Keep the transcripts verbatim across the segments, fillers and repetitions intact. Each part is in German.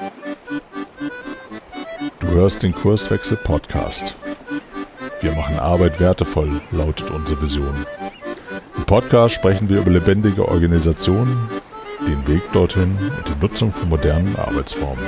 Du hörst den Kurswechsel-Podcast. Wir machen Arbeit wertevoll, lautet unsere Vision. Im Podcast sprechen wir über lebendige Organisationen, den Weg dorthin und die Nutzung von modernen Arbeitsformen.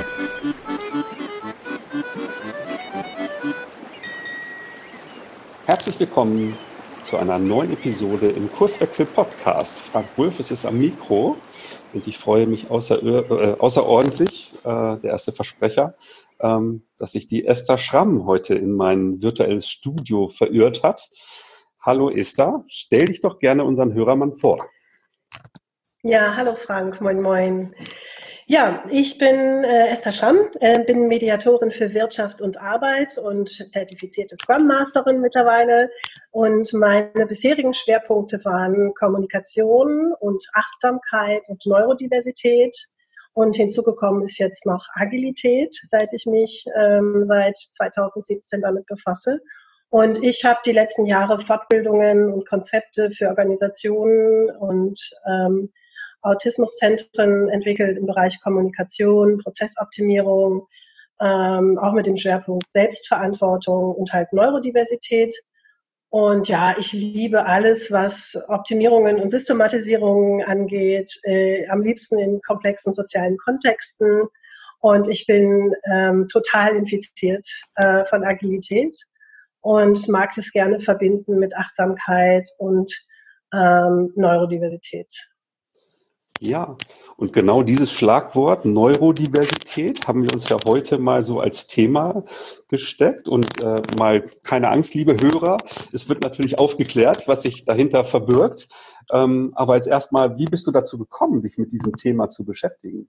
Herzlich willkommen zu einer neuen Episode im Kurswechsel-Podcast. Frank Wulff ist am Mikro und ich freue mich außer, äh, außerordentlich, äh, der erste Versprecher, ähm, dass sich die Esther Schramm heute in mein virtuelles Studio verirrt hat. Hallo Esther, stell dich doch gerne unseren Hörern vor. Ja, hallo Frank, moin moin. Ja, ich bin äh, Esther Schramm, äh, bin Mediatorin für Wirtschaft und Arbeit und zertifizierte Scrum Masterin mittlerweile. Und meine bisherigen Schwerpunkte waren Kommunikation und Achtsamkeit und Neurodiversität. Und hinzugekommen ist jetzt noch Agilität, seit ich mich ähm, seit zweitausendsiebzehn damit befasse. Und ich habe die letzten Jahre Fortbildungen und Konzepte für Organisationen und ähm, Autismuszentren entwickelt im Bereich Kommunikation, Prozessoptimierung, ähm, auch mit dem Schwerpunkt Selbstverantwortung und halt Neurodiversität. Und ja, ich liebe alles, was Optimierungen und Systematisierungen angeht, äh, am liebsten in komplexen sozialen Kontexten. Und ich bin ähm, total infiziert äh, von Agilität und mag das gerne verbinden mit Achtsamkeit und ähm, Neurodiversität. Ja, und genau dieses Schlagwort Neurodiversität haben wir uns ja heute mal so als Thema gesteckt und äh, mal keine Angst, liebe Hörer, es wird natürlich aufgeklärt, was sich dahinter verbirgt, ähm, aber als erstmal, wie bist du dazu gekommen, dich mit diesem Thema zu beschäftigen?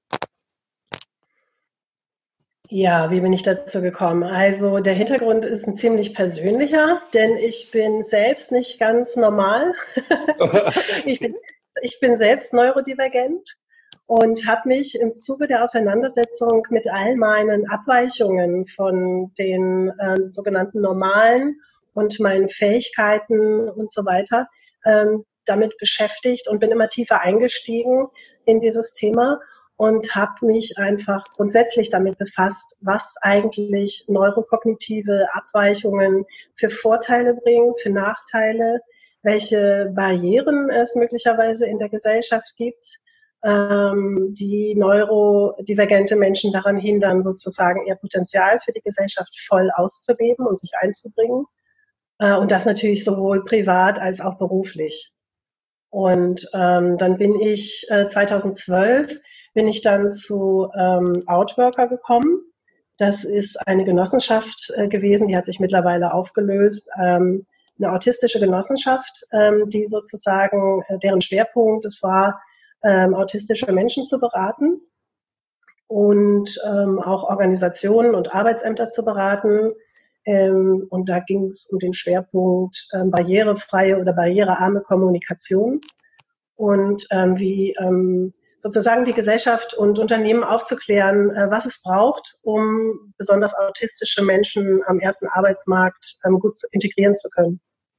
Ja, wie bin ich dazu gekommen? Also der Hintergrund ist ein ziemlich persönlicher, denn ich bin selbst nicht ganz normal. ich bin Ich bin selbst neurodivergent und habe mich im Zuge der Auseinandersetzung mit all meinen Abweichungen von den äh, sogenannten Normalen und meinen Fähigkeiten und so weiter ähm, damit beschäftigt und bin immer tiefer eingestiegen in dieses Thema und habe mich einfach grundsätzlich damit befasst, was eigentlich neurokognitive Abweichungen für Vorteile bringen, für Nachteile, welche Barrieren es möglicherweise in der Gesellschaft gibt, ähm, die neurodivergente Menschen daran hindern, sozusagen ihr Potenzial für die Gesellschaft voll auszuleben und sich einzubringen. Äh, und das natürlich sowohl privat als auch beruflich. Und ähm, dann bin ich äh, zweitausendzwölf bin ich dann zu ähm, Outworker gekommen. Das ist eine Genossenschaft äh, gewesen, die hat sich mittlerweile aufgelöst. Ähm, eine autistische Genossenschaft, ähm, die sozusagen, äh, deren Schwerpunkt es war, ähm, autistische Menschen zu beraten und ähm, auch Organisationen und Arbeitsämter zu beraten. Ähm, und da ging es um den Schwerpunkt ähm, barrierefreie oder barrierearme Kommunikation und ähm, wie ähm, sozusagen die Gesellschaft und Unternehmen aufzuklären, äh, was es braucht, um besonders autistische Menschen am ersten Arbeitsmarkt ähm, gut zu integrieren zu können.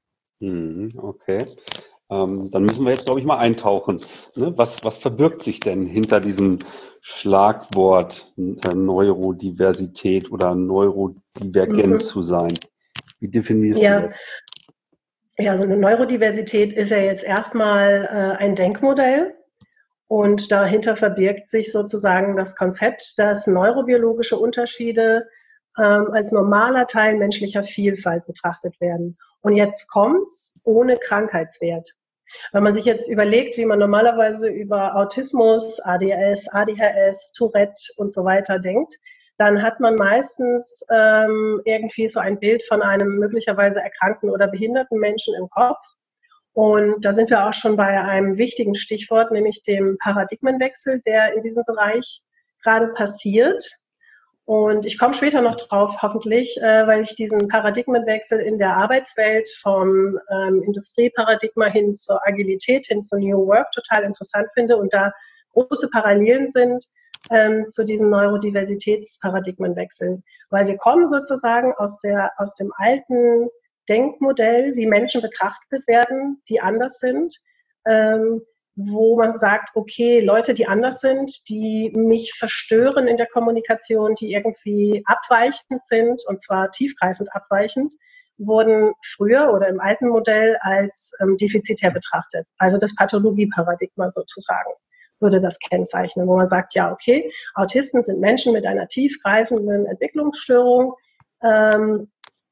Okay, ähm, dann müssen wir jetzt, glaube ich, mal eintauchen. Ne? Was, was verbirgt sich denn hinter diesem Schlagwort äh, Neurodiversität oder neurodivergent mhm. zu sein? Wie definierst ja. du das? Ja, so eine Neurodiversität ist ja jetzt erstmal äh, ein Denkmodell. Und dahinter verbirgt sich sozusagen das Konzept, dass neurobiologische Unterschiede ähm, als normaler Teil menschlicher Vielfalt betrachtet werden. Und jetzt kommt's ohne Krankheitswert. Wenn man sich jetzt überlegt, wie man normalerweise über Autismus, A D S, A D H S, Tourette und so weiter denkt, dann hat man meistens ähm, irgendwie so ein Bild von einem möglicherweise erkrankten oder behinderten Menschen im Kopf. Und da sind wir auch schon bei einem wichtigen Stichwort, nämlich dem Paradigmenwechsel, der in diesem Bereich gerade passiert. Und ich komme später noch drauf, hoffentlich, äh, weil ich diesen Paradigmenwechsel in der Arbeitswelt vom ähm, Industrieparadigma hin zur Agilität, hin zu New Work total interessant finde und da große Parallelen sind ähm, zu diesem Neurodiversitätsparadigmenwechsel. Weil wir kommen sozusagen aus der, aus dem alten Denkmodell, wie Menschen betrachtet werden, die anders sind, ähm, wo man sagt, okay, Leute, die anders sind, die mich verstören in der Kommunikation, die irgendwie abweichend sind, und zwar tiefgreifend abweichend, wurden früher oder im alten Modell als ähm, defizitär betrachtet. Also das Pathologieparadigma sozusagen würde das kennzeichnen, wo man sagt, ja, okay, Autisten sind Menschen mit einer tiefgreifenden Entwicklungsstörung, ähm,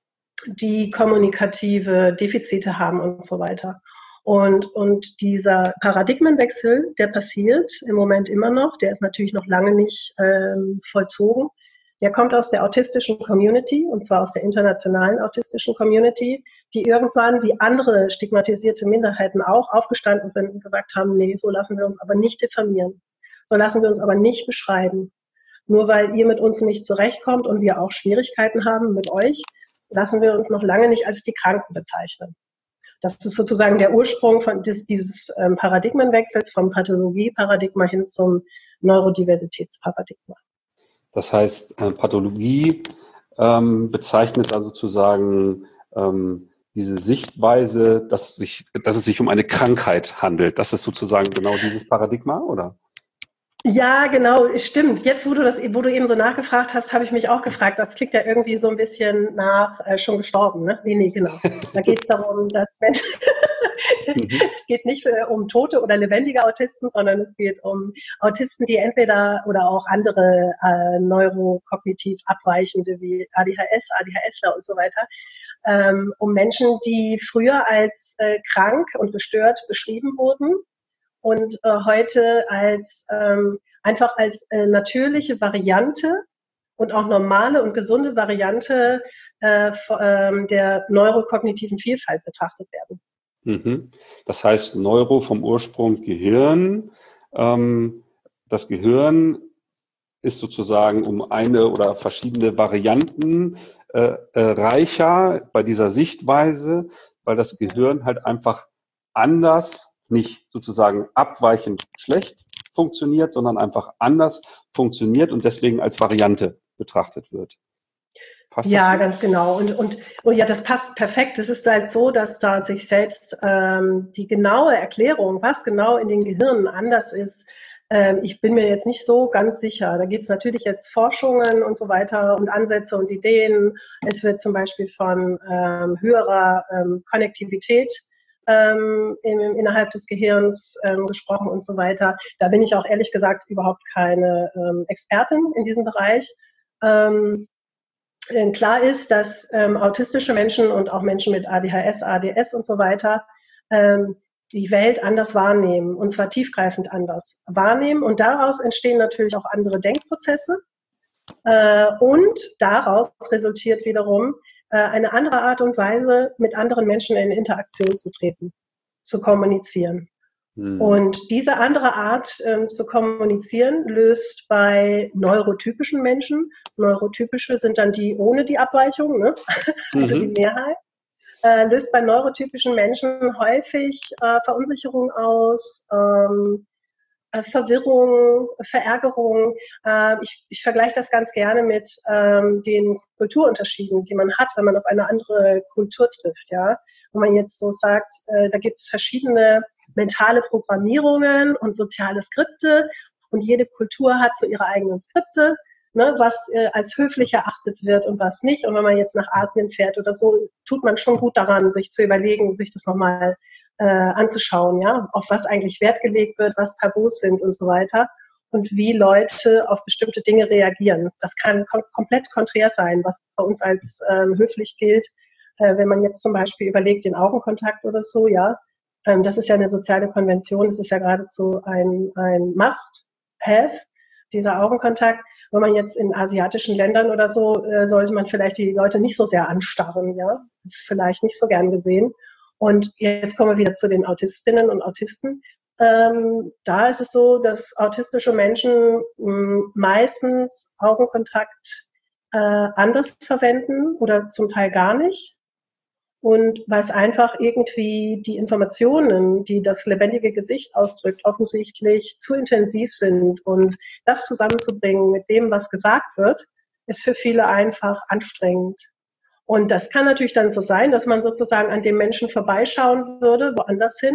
die kommunikative Defizite haben und so weiter. Und, und dieser Paradigmenwechsel, der passiert im Moment immer noch, der ist natürlich noch lange nicht ähm, vollzogen. Der kommt aus der autistischen Community, und zwar aus der internationalen autistischen Community, die irgendwann wie andere stigmatisierte Minderheiten auch aufgestanden sind und gesagt haben, nee, so lassen wir uns aber nicht diffamieren, so lassen wir uns aber nicht beschreiben. Nur weil ihr mit uns nicht zurechtkommt und wir auch Schwierigkeiten haben mit euch, lassen wir uns noch lange nicht als die Kranken bezeichnen. Das ist sozusagen der Ursprung von des, dieses ähm, Paradigmenwechsels vom Pathologie-Paradigma hin zum Neurodiversitätsparadigma. Das heißt, äh, Pathologie ähm, bezeichnet also sozusagen ähm, diese Sichtweise, dass, sich, dass es sich um eine Krankheit handelt. Das ist sozusagen genau dieses Paradigma, oder? Ja, genau, stimmt. Jetzt, wo du das, wo du eben so nachgefragt hast, habe ich mich auch gefragt. Das klingt ja irgendwie so ein bisschen nach äh, schon gestorben, ne? Nee, nee, genau. Da geht es darum, dass Menschen, mhm. es geht nicht für, um tote oder lebendige Autisten, sondern es geht um Autisten, die entweder oder auch andere äh, neurokognitiv abweichende wie A D H S, ADHSler und so weiter, ähm, um Menschen, die früher als äh, krank und gestört beschrieben wurden, und äh, heute als ähm, einfach als äh, natürliche Variante und auch normale und gesunde Variante äh, äh, der neurokognitiven Vielfalt betrachtet werden. Mhm. Das heißt, Neuro vom Ursprung Gehirn. Ähm, das Gehirn ist sozusagen um eine oder verschiedene Varianten äh, äh, reicher bei dieser Sichtweise, weil das Gehirn halt einfach anders, nicht sozusagen abweichend schlecht funktioniert, sondern einfach anders funktioniert und deswegen als Variante betrachtet wird. Passt ja, das so? Ganz genau. Und, und, und ja, das passt perfekt. Es ist halt so, dass da sich selbst ähm, die genaue Erklärung, was genau in den Gehirnen anders ist, ähm, ich bin mir jetzt nicht so ganz sicher. Da gibt es natürlich jetzt Forschungen und so weiter und Ansätze und Ideen. Es wird zum Beispiel von ähm, höherer ähm, Konnektivität Ähm, in, innerhalb des Gehirns ähm, gesprochen und so weiter. Da bin ich auch ehrlich gesagt überhaupt keine ähm, Expertin in diesem Bereich. Ähm, klar ist, dass ähm, autistische Menschen und auch Menschen mit A D H S, A D S und so weiter ähm, die Welt anders wahrnehmen, und zwar tiefgreifend anders wahrnehmen. Und daraus entstehen natürlich auch andere Denkprozesse. Äh, und daraus resultiert wiederum eine andere Art und Weise, mit anderen Menschen in Interaktion zu treten, zu kommunizieren. Hm. Und diese andere Art ähm, zu kommunizieren löst bei neurotypischen Menschen, neurotypische sind dann die ohne die Abweichung, ne? Also mhm. die Mehrheit, äh, löst bei neurotypischen Menschen häufig äh, Verunsicherung aus, ähm, Verwirrung, Verärgerung. Äh, ich, ich vergleiche das ganz gerne mit ähm, den Kulturunterschieden, die man hat, wenn man auf eine andere Kultur trifft. Ja, wo man jetzt so sagt, äh, da gibt es verschiedene mentale Programmierungen und soziale Skripte und jede Kultur hat so ihre eigenen Skripte, ne, was äh, als höflich erachtet wird und was nicht. Und wenn man jetzt nach Asien fährt oder so, tut man schon gut daran, sich zu überlegen, sich das nochmal Äh, anzuschauen, ja, auf was eigentlich Wert gelegt wird, was Tabus sind und so weiter und wie Leute auf bestimmte Dinge reagieren. Das kann kom- komplett konträr sein, was bei uns als ähm, höflich gilt. Äh, wenn man jetzt zum Beispiel überlegt, den Augenkontakt oder so, ja, ähm, das ist ja eine soziale Konvention, das ist ja geradezu ein, ein Must-Have, dieser Augenkontakt. Wenn man jetzt in asiatischen Ländern oder so, äh, sollte man vielleicht die Leute nicht so sehr anstarren, ja, das ist vielleicht nicht so gern gesehen. Und jetzt kommen wir wieder zu den Autistinnen und Autisten. Ähm, da ist es so, dass autistische Menschen mh, meistens Augenkontakt äh, anders verwenden oder zum Teil gar nicht. Und weil es einfach irgendwie die Informationen, die das lebendige Gesicht ausdrückt, offensichtlich zu intensiv sind. Und das zusammenzubringen mit dem, was gesagt wird, ist für viele einfach anstrengend. Und das kann natürlich dann so sein, dass man sozusagen an dem Menschen vorbeischauen würde, woanders hin,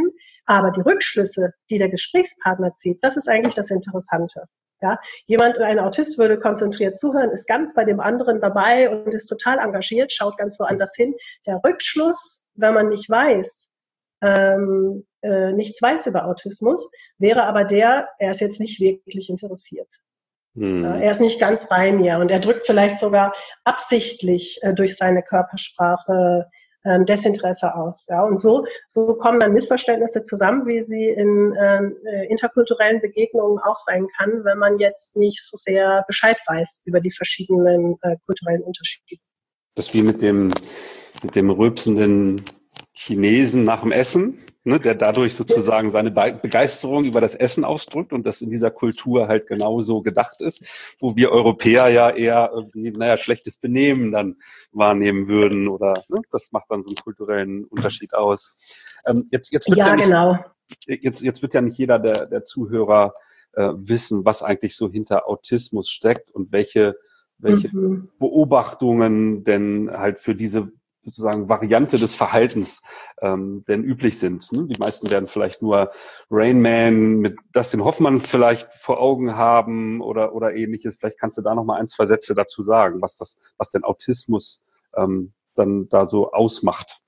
Aber die Rückschlüsse, die der Gesprächspartner zieht, das ist eigentlich das Interessante. Ja, jemand, ein Autist würde konzentriert zuhören, ist ganz bei dem anderen dabei und ist total engagiert, schaut ganz woanders hin. Der Rückschluss, wenn man nicht weiß, ähm, äh, nichts weiß über Autismus, wäre aber der, er ist jetzt nicht wirklich interessiert. Hm. Ja, er ist nicht ganz bei mir und er drückt vielleicht sogar absichtlich äh, durch seine Körpersprache ähm, Desinteresse aus. Ja, und so, so kommen dann Missverständnisse zusammen, wie sie in äh, interkulturellen Begegnungen auch sein kann, wenn man jetzt nicht so sehr Bescheid weiß über die verschiedenen äh, kulturellen Unterschiede. Das ist wie mit dem, mit dem rülpsenden Chinesen nach dem Essen, ne, der dadurch sozusagen seine Begeisterung über das Essen ausdrückt und das in dieser Kultur halt genauso gedacht ist, wo wir Europäer ja eher irgendwie, naja, schlechtes Benehmen dann wahrnehmen würden oder ne, das macht dann so einen kulturellen Unterschied aus. Ähm, jetzt, jetzt wird ja, ja nicht, genau. Jetzt, jetzt wird ja nicht jeder der, der Zuhörer äh, wissen, was eigentlich so hinter Autismus steckt und welche, welche mhm. Beobachtungen denn halt für diese sozusagen Variante des Verhaltens ähm, denn üblich sind. Ne? Die meisten werden vielleicht nur Rain Man mit Dustin Hoffmann vielleicht vor Augen haben oder oder ähnliches. Vielleicht kannst du da noch mal ein, zwei Sätze dazu sagen, was das, was denn Autismus ähm, dann da so ausmacht.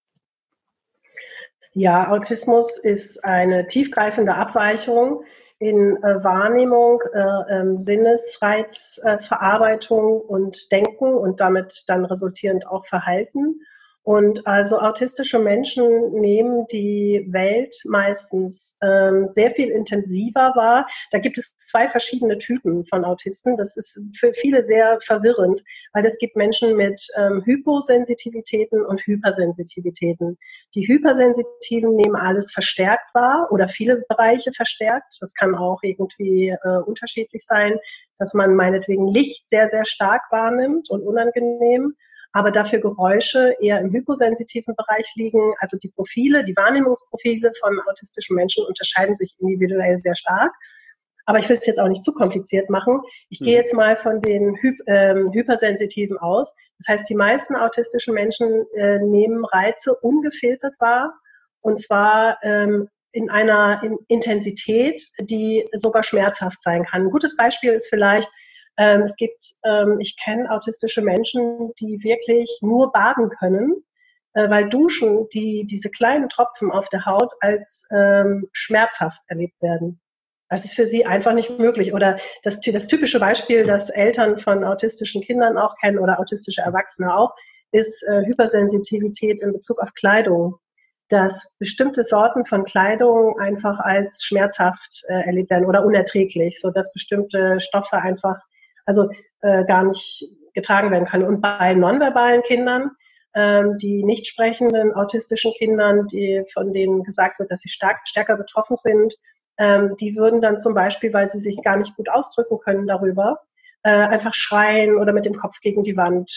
Ja, Autismus ist eine tiefgreifende Abweichung in äh, Wahrnehmung, äh, äh, Sinnesreizverarbeitung äh, und Denken und damit dann resultierend auch Verhalten. Und also autistische Menschen nehmen die Welt meistens ähm, sehr viel intensiver wahr. Da gibt es zwei verschiedene Typen von Autisten. Das ist für viele sehr verwirrend, weil es gibt Menschen mit ähm, Hyposensitivitäten und Hypersensitivitäten. Die Hypersensitiven nehmen alles verstärkt wahr oder viele Bereiche verstärkt. Das kann auch irgendwie äh, unterschiedlich sein, dass man meinetwegen Licht sehr, sehr stark wahrnimmt und unangenehm, aber dafür Geräusche eher im hyposensitiven Bereich liegen. Also die Profile, die Wahrnehmungsprofile von autistischen Menschen unterscheiden sich individuell sehr stark. Aber ich will es jetzt auch nicht zu kompliziert machen. Ich mhm. gehe jetzt mal von den Hy ähm, Hypersensitiven aus. Das heißt, die meisten autistischen Menschen äh, nehmen Reize ungefiltert wahr, und zwar ähm, in einer in Intensität, die sogar schmerzhaft sein kann. Ein gutes Beispiel ist vielleicht, Ähm, es gibt, ähm, ich kenne autistische Menschen, die wirklich nur baden können, äh, weil Duschen, die diese kleinen Tropfen auf der Haut als ähm, schmerzhaft erlebt werden. Das ist für sie einfach nicht möglich. Oder das, das typische Beispiel, das Eltern von autistischen Kindern auch kennen oder autistische Erwachsene auch, ist äh, Hypersensitivität in Bezug auf Kleidung. Dass bestimmte Sorten von Kleidung einfach als schmerzhaft äh, erlebt werden oder unerträglich, sodass bestimmte Stoffe einfach also äh, gar nicht getragen werden können. Und bei nonverbalen Kindern, ähm, die nicht sprechenden autistischen Kindern, die, von denen gesagt wird, dass sie stark, stärker betroffen sind, ähm, die würden dann zum Beispiel, weil sie sich gar nicht gut ausdrücken können darüber, äh, einfach schreien oder mit dem Kopf gegen die Wand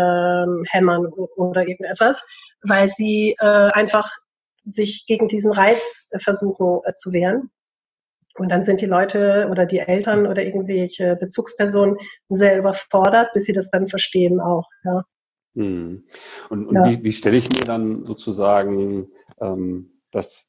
äh, hämmern oder irgendetwas, weil sie äh, einfach sich gegen diesen Reiz äh, versuchen äh, zu wehren. Und dann sind die Leute oder die Eltern oder irgendwelche Bezugspersonen sehr überfordert, bis sie das dann verstehen auch. Ja. Hm. Und, und ja. wie, wie stelle ich mir dann sozusagen ähm, das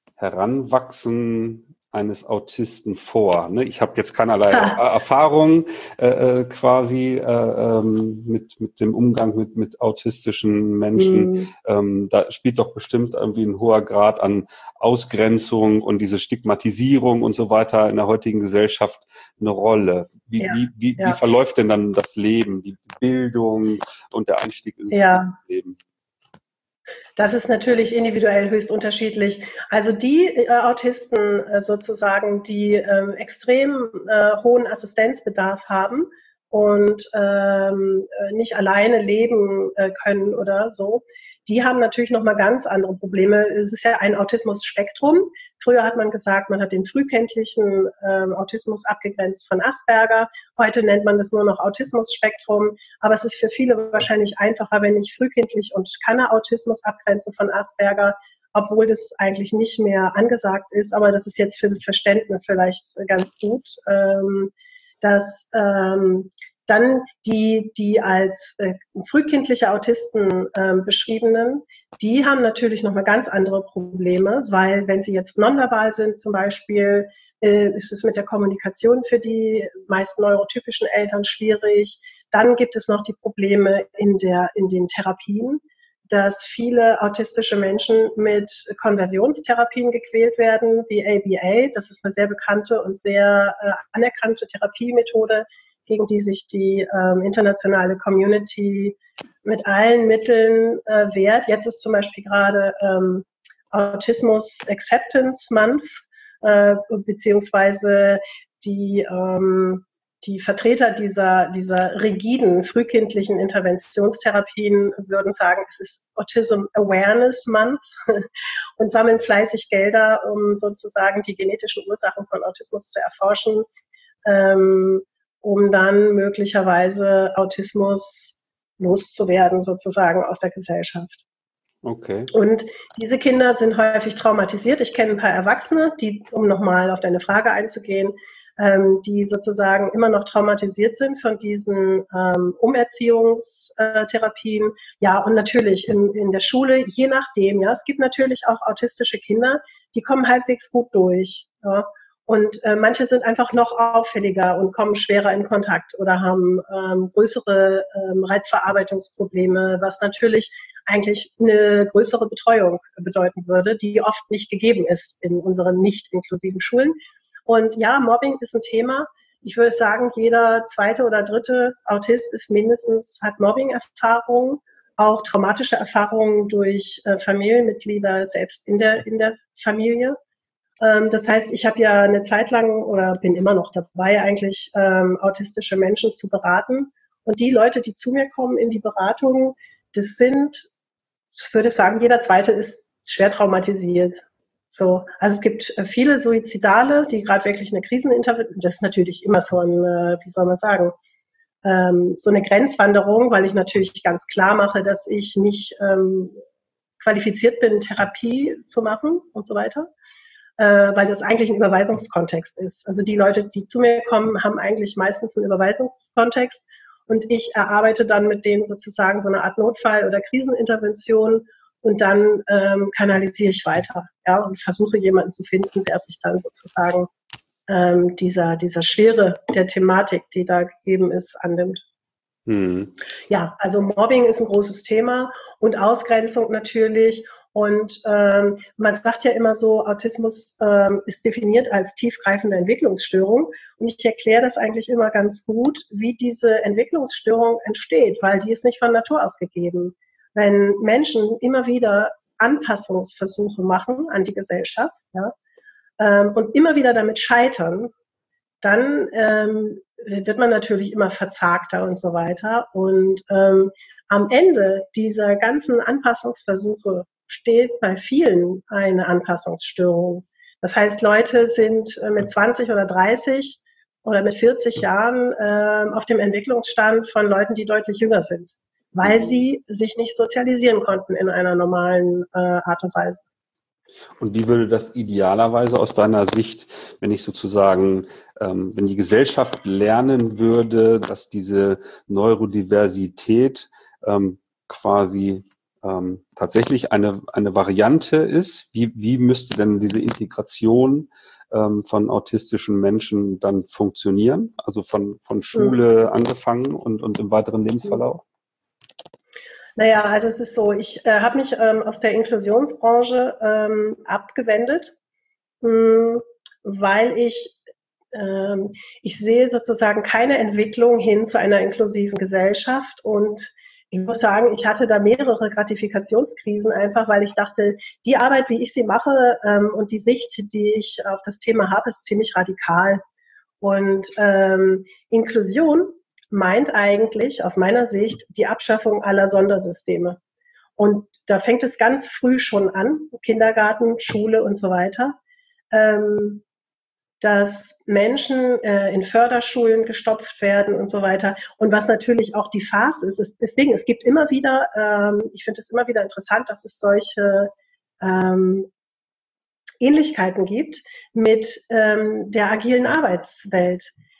Heranwachsen eines Autisten vor? Ne? Ich habe jetzt keinerlei ah. Erfahrung äh, quasi äh, ähm, mit mit dem Umgang mit mit autistischen Menschen. Mm. Ähm, da spielt doch bestimmt irgendwie ein hoher Grad an Ausgrenzung und diese Stigmatisierung und so weiter in der heutigen Gesellschaft eine Rolle. Wie ja. wie wie, ja. wie verläuft denn dann das Leben, die Bildung und der Einstieg ins ja. Leben? Das ist natürlich individuell höchst unterschiedlich. Also die äh, Autisten äh, sozusagen, die äh, extrem äh, hohen Assistenzbedarf haben und ähm, nicht alleine leben äh, können oder so, die haben natürlich nochmal ganz andere Probleme. Es ist ja ein Autismus-Spektrum. Früher hat man gesagt, man hat den frühkindlichen äh, Autismus abgegrenzt von Asperger. Heute nennt man das nur noch Autismus-Spektrum. Aber es ist für viele wahrscheinlich einfacher, wenn ich frühkindlich und Kanner-Autismus abgrenze von Asperger, obwohl das eigentlich nicht mehr angesagt ist. Aber das ist jetzt für das Verständnis vielleicht ganz gut, ähm, dass ähm, Dann die, die als äh, frühkindliche Autisten äh, beschriebenen, die haben natürlich nochmal ganz andere Probleme, weil wenn sie jetzt nonverbal sind zum Beispiel, äh, ist es mit der Kommunikation für die meisten neurotypischen Eltern schwierig. Dann gibt es noch die Probleme in der, in den Therapien, dass viele autistische Menschen mit Konversionstherapien gequält werden, wie A B A. Das ist eine sehr bekannte und sehr äh, anerkannte Therapiemethode, gegen die sich die ähm, internationale Community mit allen Mitteln äh, wehrt. Jetzt ist zum Beispiel gerade ähm, Autismus Acceptance Month, äh, beziehungsweise die ähm, Die Vertreter dieser, dieser rigiden frühkindlichen Interventionstherapien würden sagen, es ist Autism Awareness Month und sammeln fleißig Gelder, um sozusagen die genetischen Ursachen von Autismus zu erforschen, ähm, um dann möglicherweise Autismus loszuwerden, sozusagen aus der Gesellschaft. Okay. Und diese Kinder sind häufig traumatisiert. Ich kenne ein paar Erwachsene, die, um nochmal auf deine Frage einzugehen, ähm, die sozusagen immer noch traumatisiert sind von diesen ähm, Umerziehungstherapien. Ja, und natürlich in, in der Schule, je nachdem, ja, es gibt natürlich auch autistische Kinder, die kommen halbwegs gut durch. Ja. Und äh, manche sind einfach noch auffälliger und kommen schwerer in Kontakt oder haben ähm, größere ähm, Reizverarbeitungsprobleme, was natürlich eigentlich eine größere Betreuung bedeuten würde, die oft nicht gegeben ist in unseren nicht inklusiven Schulen. Und ja, Mobbing ist ein Thema. Ich würde sagen, jeder zweite oder dritte Autist ist mindestens, hat Mobbing-Erfahrungen, auch traumatische Erfahrungen durch äh, Familienmitglieder selbst in der, in der Familie. Ähm, das heißt, ich habe ja eine Zeit lang oder bin immer noch dabei, eigentlich ähm, autistische Menschen zu beraten. Und die Leute, die zu mir kommen in die Beratung, das sind, ich würde sagen, jeder zweite ist schwer traumatisiert. So, also es gibt viele Suizidale, die gerade wirklich eine Krisenintervention, das ist natürlich immer so ein, wie soll man sagen, ähm, so eine Grenzwanderung, weil ich natürlich ganz klar mache, dass ich nicht ähm, qualifiziert bin, Therapie zu machen und so weiter, äh, weil das eigentlich ein Überweisungskontext ist. Also die Leute, die zu mir kommen, haben eigentlich meistens einen Überweisungskontext und ich erarbeite dann mit denen sozusagen so eine Art Notfall- oder Krisenintervention. Und dann ähm, kanalisiere ich weiter, ja, und versuche jemanden zu finden, der sich dann sozusagen ähm, dieser, dieser Schwere der Thematik, die da gegeben ist, annimmt. Mhm. Ja, also Mobbing ist ein großes Thema und Ausgrenzung natürlich. Und ähm, man sagt ja immer so, Autismus ähm, ist definiert als tiefgreifende Entwicklungsstörung. Und ich erkläre das eigentlich immer ganz gut, wie diese Entwicklungsstörung entsteht, weil die ist nicht von Natur aus gegeben. Wenn Menschen immer wieder Anpassungsversuche machen an die Gesellschaft, ja, ähm, und immer wieder damit scheitern, dann ähm, wird man natürlich immer verzagter und so weiter. Und ähm, am Ende dieser ganzen Anpassungsversuche steht bei vielen eine Anpassungsstörung. Das heißt, Leute sind äh, mit zwanzig oder dreißig oder mit vierzig Jahren äh, auf dem Entwicklungsstand von Leuten, die deutlich jünger sind, weil sie sich nicht sozialisieren konnten in einer normalen äh, Art und Weise. Und wie würde das idealerweise aus deiner Sicht, wenn ich sozusagen, ähm, wenn die Gesellschaft lernen würde, dass diese Neurodiversität ähm, quasi ähm, tatsächlich eine, eine Variante ist, wie, wie müsste denn diese Integration ähm, von autistischen Menschen dann funktionieren? Also von, von Schule mhm. angefangen und, und im weiteren Lebensverlauf? Naja, also es ist so, ich äh, habe mich ähm, aus der Inklusionsbranche ähm, abgewendet, mh, weil ich, ähm, ich sehe sozusagen keine Entwicklung hin zu einer inklusiven Gesellschaft und ich muss sagen, ich hatte da mehrere Gratifikationskrisen einfach, weil ich dachte, die Arbeit, wie ich sie mache ähm, und die Sicht, die ich auf das Thema habe, ist ziemlich radikal. Und ähm, Inklusion meint eigentlich aus meiner Sicht die Abschaffung aller Sondersysteme. Und da fängt es ganz früh schon an, Kindergarten, Schule und so weiter, ähm, dass Menschen äh, in Förderschulen gestopft werden und so weiter. Und was natürlich auch die Farce ist, ist deswegen, es gibt immer wieder, ähm, ich finde es immer wieder interessant, dass es solche ähm, Ähnlichkeiten gibt mit ähm, der agilen Arbeitswelt.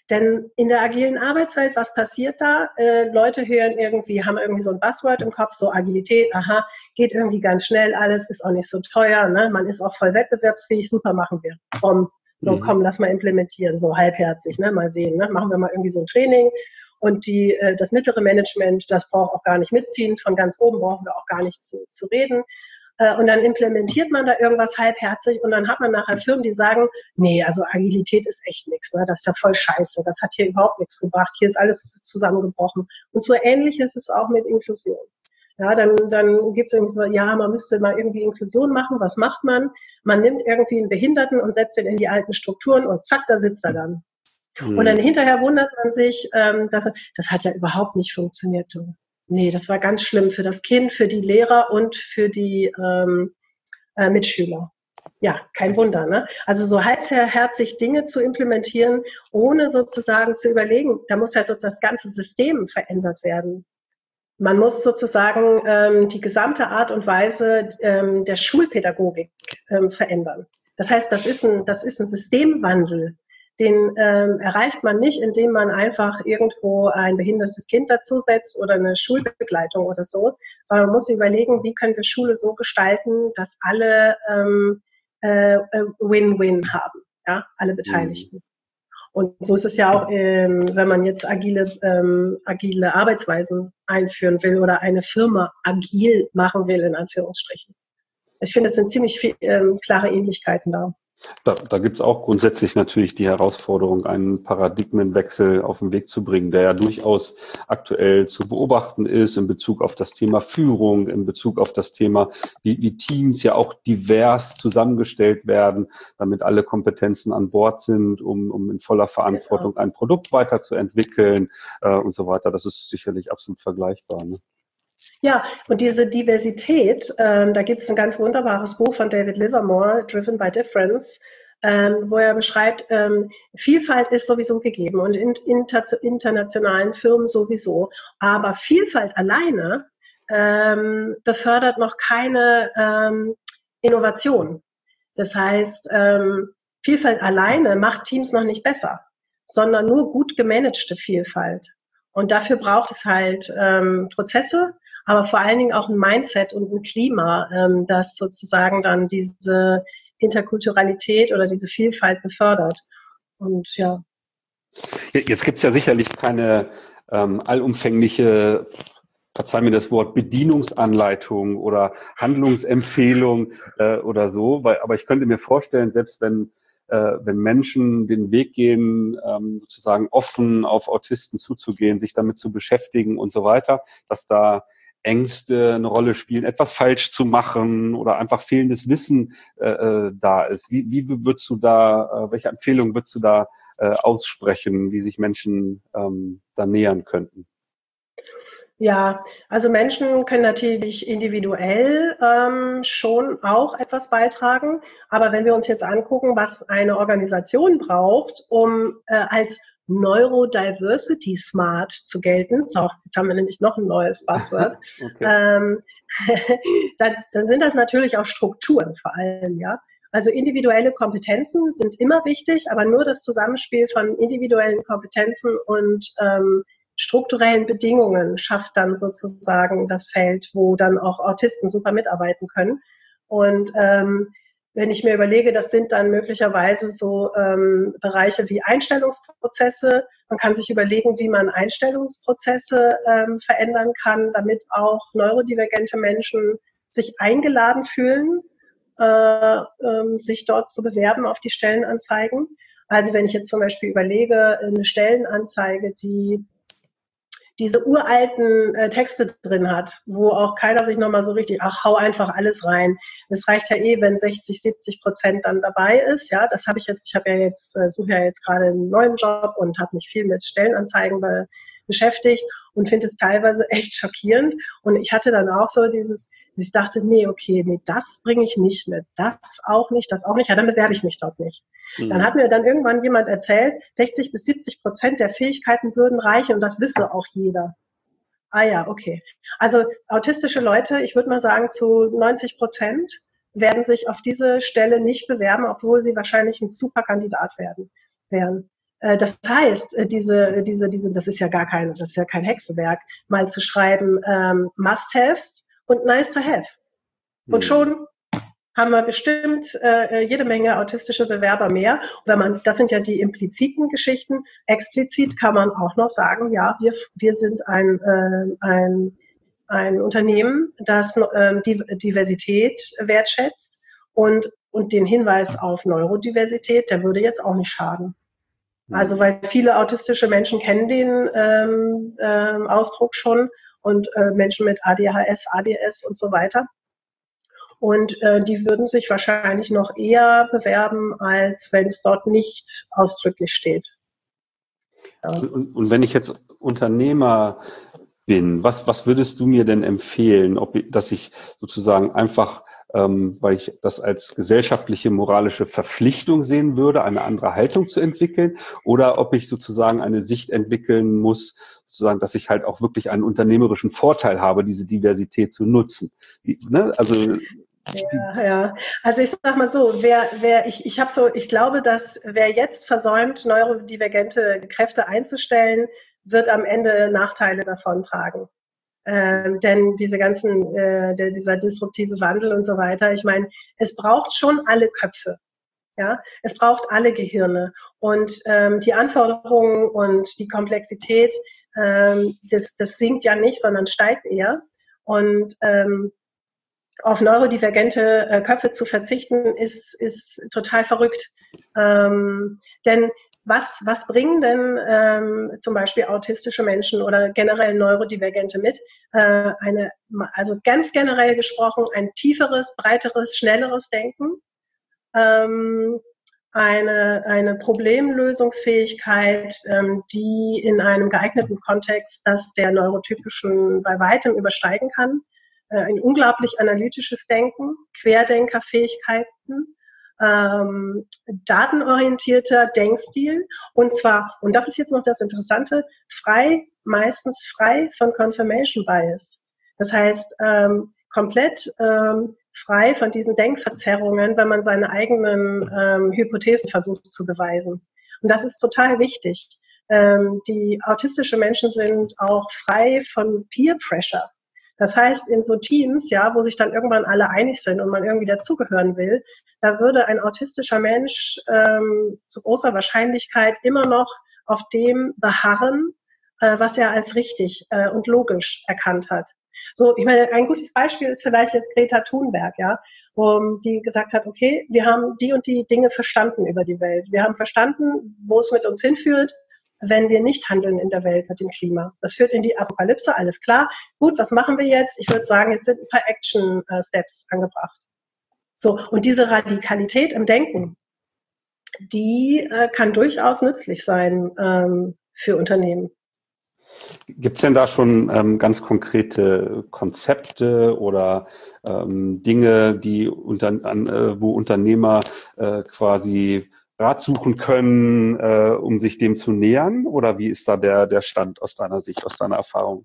Denn in der agilen Arbeitswelt, was passiert da? Äh, Leute hören irgendwie, haben irgendwie so ein Buzzword im Kopf, so Agilität, aha, geht irgendwie ganz schnell, alles ist auch nicht so teuer, ne? Man ist auch voll wettbewerbsfähig, super, machen wir. Komm, so mhm. komm, lass mal implementieren, so halbherzig, ne? Mal sehen, ne? Machen wir mal irgendwie so ein Training. Und die, äh, das mittlere Management, das braucht auch gar nicht mitziehen, von ganz oben brauchen wir auch gar nicht zu, zu reden. Und dann implementiert man da irgendwas halbherzig und dann hat man nachher Firmen, die sagen, nee, also Agilität ist echt nichts, ne? Das ist ja voll scheiße, das hat hier überhaupt nichts gebracht, hier ist alles zusammengebrochen. Und so ähnlich ist es auch mit Inklusion. Ja, dann, dann gibt es irgendwie so, ja, man müsste mal irgendwie Inklusion machen, was macht man? Man nimmt irgendwie einen Behinderten und setzt ihn in die alten Strukturen und zack, da sitzt er dann. Mhm. Und dann hinterher wundert man sich, ähm, dass das hat ja überhaupt nicht funktioniert, du. Nee, das war ganz schlimm für das Kind, für die Lehrer und für die ähm, äh, Mitschüler. Ja, kein Wunder, ne? Also so halbherzig Dinge zu implementieren, ohne sozusagen zu überlegen, da muss ja sozusagen das ganze System verändert werden. Man muss sozusagen ähm, die gesamte Art und Weise ähm, der Schulpädagogik ähm, verändern. Das heißt, das ist ein, das ist ein Systemwandel. Den ähm, erreicht man nicht, indem man einfach irgendwo ein behindertes Kind dazusetzt oder eine Schulbegleitung oder so, sondern man muss überlegen, wie können wir Schule so gestalten, dass alle ähm, äh, Win-Win haben, ja, alle Beteiligten. Mhm. Und so ist es ja auch, ähm, wenn man jetzt agile, ähm, agile Arbeitsweisen einführen will oder eine Firma agil machen will, in Anführungsstrichen. Ich finde, es sind ziemlich viel, ähm, klare Ähnlichkeiten da. Da, da gibt es auch grundsätzlich natürlich die Herausforderung, einen Paradigmenwechsel auf den Weg zu bringen, der ja durchaus aktuell zu beobachten ist in Bezug auf das Thema Führung, in Bezug auf das Thema, wie, wie Teams ja auch divers zusammengestellt werden, damit alle Kompetenzen an Bord sind, um, um in voller Verantwortung ein Produkt weiterzuentwickeln äh, und so weiter. Das ist sicherlich absolut vergleichbar, ne? Ja, und diese Diversität, ähm, da gibt es ein ganz wunderbares Buch von David Livermore, Driven by Difference, ähm, wo er beschreibt, ähm, Vielfalt ist sowieso gegeben und in inter internationalen Firmen sowieso. Aber Vielfalt alleine ähm, befördert noch keine ähm, Innovation. Das heißt, ähm, Vielfalt alleine macht Teams noch nicht besser, sondern nur gut gemanagte Vielfalt. Und dafür braucht es halt ähm, Prozesse, aber vor allen Dingen auch ein Mindset und ein Klima, ähm, das sozusagen dann diese Interkulturalität oder diese Vielfalt befördert. Und ja. Jetzt gibt es ja sicherlich keine ähm, allumfängliche, verzeih mir das Wort, Bedienungsanleitung oder Handlungsempfehlung äh, oder so, weil, aber ich könnte mir vorstellen, selbst wenn äh, wenn Menschen den Weg gehen, ähm, sozusagen offen auf Autisten zuzugehen, sich damit zu beschäftigen und so weiter, dass da Ängste eine Rolle spielen, etwas falsch zu machen oder einfach fehlendes Wissen äh, da ist. Wie, wie würdest du da, äh, welche Empfehlungen würdest du da äh, aussprechen, wie sich Menschen ähm, da nähern könnten? Ja, also Menschen können natürlich individuell ähm, schon auch etwas beitragen. Aber wenn wir uns jetzt angucken, was eine Organisation braucht, um äh, als Neurodiversity Smart zu gelten, so, jetzt haben wir nämlich noch ein neues Buzzword, okay. ähm, dann, dann sind das natürlich auch Strukturen vor allem, ja. Also individuelle Kompetenzen sind immer wichtig, aber nur das Zusammenspiel von individuellen Kompetenzen und ähm, strukturellen Bedingungen schafft dann sozusagen das Feld, wo dann auch Autisten super mitarbeiten können. Und ähm, wenn ich mir überlege, das sind dann möglicherweise so ähm, Bereiche wie Einstellungsprozesse. Man kann sich überlegen, wie man Einstellungsprozesse ähm, verändern kann, damit auch neurodivergente Menschen sich eingeladen fühlen, äh, ähm, sich dort zu bewerben auf die Stellenanzeigen. Also wenn ich jetzt zum Beispiel überlege, eine Stellenanzeige, die diese uralten äh, Texte drin hat, wo auch keiner sich nochmal so richtig, ach, hau einfach alles rein. Es reicht ja eh, wenn sechzig, siebzig Prozent dann dabei ist. Ja, das habe ich jetzt, ich habe ja jetzt, äh, suche ja jetzt gerade einen neuen Job und habe mich viel mit Stellenanzeigen be beschäftigt und finde es teilweise echt schockierend. Und ich hatte dann auch so dieses, ich dachte, nee, okay, nee, das bringe ich nicht mit, das auch nicht, das auch nicht, ja, dann bewerbe ich mich dort nicht. Mhm. Dann hat mir dann irgendwann jemand erzählt, sechzig bis siebzig Prozent der Fähigkeiten würden reichen und das wisse auch jeder. Ah ja, okay. Also autistische Leute, ich würde mal sagen, zu neunzig Prozent werden sich auf diese Stelle nicht bewerben, obwohl sie wahrscheinlich ein super Kandidat werden, wären. Das heißt, diese, diese, diese, das ist ja gar kein, das ist ja kein Hexenwerk, mal zu schreiben, ähm, Must-Haves und Nice-to-Have. Und schon haben wir bestimmt äh, jede Menge autistische Bewerber mehr. Und wenn man, das sind ja die impliziten Geschichten. Explizit kann man auch noch sagen, ja, wir, wir sind ein, äh, ein, ein Unternehmen, das äh, die Diversität wertschätzt und, und den Hinweis auf Neurodiversität, der würde jetzt auch nicht schaden. Also weil viele autistische Menschen kennen den ähm, ähm, Ausdruck schon und äh, Menschen mit A D H S, A D S und so weiter. Und äh, die würden sich wahrscheinlich noch eher bewerben, als wenn es dort nicht ausdrücklich steht. Ja. Und, und wenn ich jetzt Unternehmer bin, was, was würdest du mir denn empfehlen, ob ich, dass ich sozusagen einfach, ähm, weil ich das als gesellschaftliche, moralische Verpflichtung sehen würde, eine andere Haltung zu entwickeln, oder ob ich sozusagen eine Sicht entwickeln muss, sozusagen, dass ich halt auch wirklich einen unternehmerischen Vorteil habe, diese Diversität zu nutzen. Wie, ne? Also Ja, ja. Also ich sag mal so, wer, wer, ich, ich habe so, ich glaube, dass wer jetzt versäumt, neurodivergente Kräfte einzustellen, wird am Ende Nachteile davontragen. Ähm, denn diese ganzen, äh, der, dieser disruptive Wandel und so weiter, ich meine, es braucht schon alle Köpfe. Ja, es braucht alle Gehirne. Und ähm, die Anforderungen und die Komplexität, ähm, das, das sinkt ja nicht, sondern steigt eher. Und ähm, auf neurodivergente äh, Köpfe zu verzichten, ist, ist total verrückt. Ähm, denn was, was bringen denn ähm, zum Beispiel autistische Menschen oder generell Neurodivergente mit? Äh, eine, also ganz generell gesprochen, ein tieferes, breiteres, schnelleres Denken, ähm, eine, eine Problemlösungsfähigkeit, ähm, die in einem geeigneten Kontext das der neurotypischen bei weitem übersteigen kann. Ein unglaublich analytisches Denken, Querdenkerfähigkeiten, ähm, datenorientierter Denkstil und zwar, und das ist jetzt noch das Interessante, frei, meistens frei von Confirmation Bias. Das heißt, ähm, komplett ähm, frei von diesen Denkverzerrungen, wenn man seine eigenen ähm, Hypothesen versucht zu beweisen. Und das ist total wichtig. Ähm, die autistische Menschen sind auch frei von Peer Pressure. Das heißt, in so Teams, ja, wo sich dann irgendwann alle einig sind und man irgendwie dazugehören will, da würde ein autistischer Mensch ähm, zu großer Wahrscheinlichkeit immer noch auf dem beharren, äh, was er als richtig äh, und logisch erkannt hat. So, ich meine, ein gutes Beispiel ist vielleicht jetzt Greta Thunberg, ja, wo die gesagt hat, okay, wir haben die und die Dinge verstanden über die Welt. Wir haben verstanden, wo es mit uns hinführt, wenn wir nicht handeln in der Welt mit dem Klima. Das führt in die Apokalypse, alles klar. Gut, was machen wir jetzt? Ich würde sagen, jetzt sind ein paar Action-Steps angebracht. So, und diese Radikalität im Denken, die äh, kann durchaus nützlich sein ähm, für Unternehmen. Gibt es denn da schon ähm, ganz konkrete Konzepte oder ähm, Dinge, die unter, an, äh, wo Unternehmer äh, quasi Rat suchen können, äh, um sich dem zu nähern? Oder wie ist da der, der Stand aus deiner Sicht, aus deiner Erfahrung?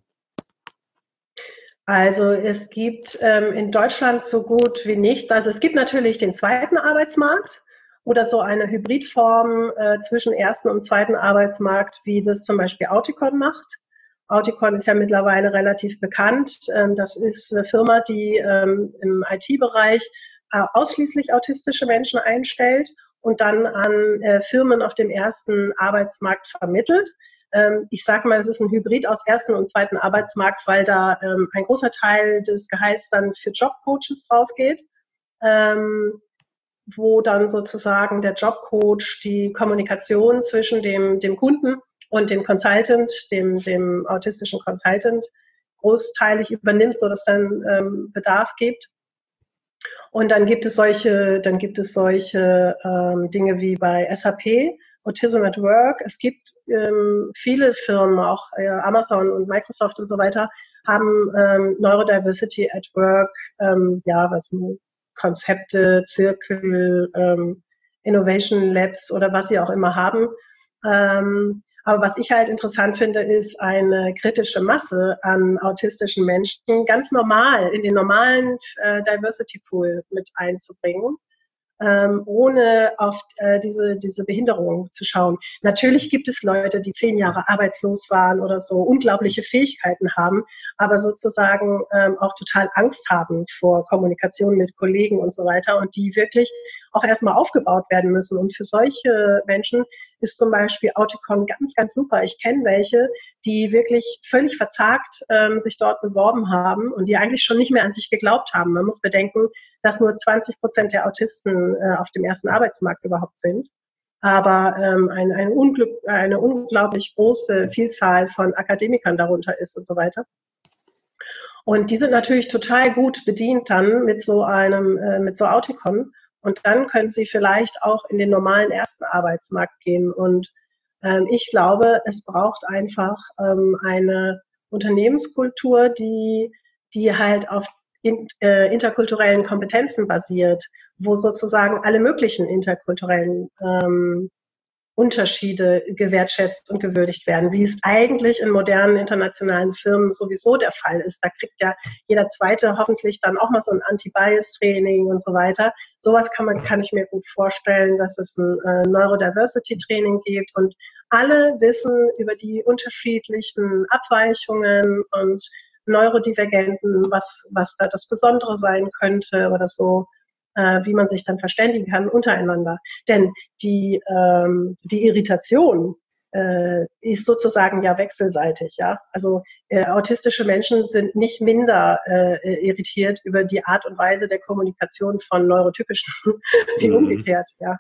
Also es gibt ähm, in Deutschland so gut wie nichts. Also es gibt natürlich den zweiten Arbeitsmarkt oder so eine Hybridform äh, zwischen ersten und zweiten Arbeitsmarkt, wie das zum Beispiel Auticon macht. Auticon ist ja mittlerweile relativ bekannt. Ähm, das ist eine Firma, die ähm, im I T-Bereich äh, ausschließlich autistische Menschen einstellt und dann an äh, Firmen auf dem ersten Arbeitsmarkt vermittelt. Ähm, ich sage mal, es ist ein Hybrid aus ersten und zweiten Arbeitsmarkt, weil da ähm, ein großer Teil des Gehalts dann für Jobcoaches drauf geht, ähm, wo dann sozusagen der Jobcoach die Kommunikation zwischen dem, dem Kunden und dem Consultant, dem, dem autistischen Consultant, großteilig übernimmt, sodass dann ähm, Bedarf gibt. Und dann gibt es solche, dann gibt es solche ähm, Dinge wie bei S A P, Autism at Work. Es gibt ähm, viele Firmen, auch äh, Amazon und Microsoft und so weiter, haben ähm, Neurodiversity at Work, ähm, ja, was Konzepte, Zirkel, ähm, Innovation Labs oder was sie auch immer haben. Ähm, aber was ich halt interessant finde, ist eine kritische Masse an autistischen Menschen ganz normal in den normalen äh, Diversity Pool mit einzubringen. ähm, ohne auf äh, diese, diese Behinderung zu schauen. Natürlich gibt es Leute, die zehn Jahre arbeitslos waren oder so, unglaubliche Fähigkeiten haben, aber sozusagen ähm, auch total Angst haben vor Kommunikation mit Kollegen und so weiter und die wirklich auch erstmal aufgebaut werden müssen. Und für solche Menschen ist zum Beispiel Auticon ganz, ganz super. Ich kenne welche, die wirklich völlig verzagt ähm, sich dort beworben haben und die eigentlich schon nicht mehr an sich geglaubt haben. Man muss bedenken, dass nur zwanzig Prozent der Autisten äh, auf dem ersten Arbeitsmarkt überhaupt sind. Aber ähm, ein, ein Unglück, eine unglaublich große Vielzahl von Akademikern darunter ist und so weiter. Und die sind natürlich total gut bedient dann mit so einem, äh, mit so Auticon. Und dann können sie vielleicht auch in den normalen ersten Arbeitsmarkt gehen. Und ähm, ich glaube, es braucht einfach ähm, eine Unternehmenskultur, die, die halt auf in, äh, interkulturellen Kompetenzen basiert, wo sozusagen alle möglichen interkulturellen ähm, Unterschiede gewertschätzt und gewürdigt werden, wie es eigentlich in modernen internationalen Firmen sowieso der Fall ist. Da kriegt ja jeder Zweite hoffentlich dann auch mal so ein Anti-Bias-Training und so weiter. Sowas kann man, kann ich mir gut vorstellen, dass es ein äh, Neurodiversity-Training gibt und alle wissen über die unterschiedlichen Abweichungen und Neurodivergenten, was, was da das Besondere sein könnte oder so, äh, wie man sich dann verständigen kann untereinander. Denn die, ähm, die Irritation äh, ist sozusagen ja wechselseitig. Ja? Also äh, autistische Menschen sind nicht minder äh, irritiert über die Art und Weise der Kommunikation von Neurotypischen wie mhm. umgekehrt. Ja.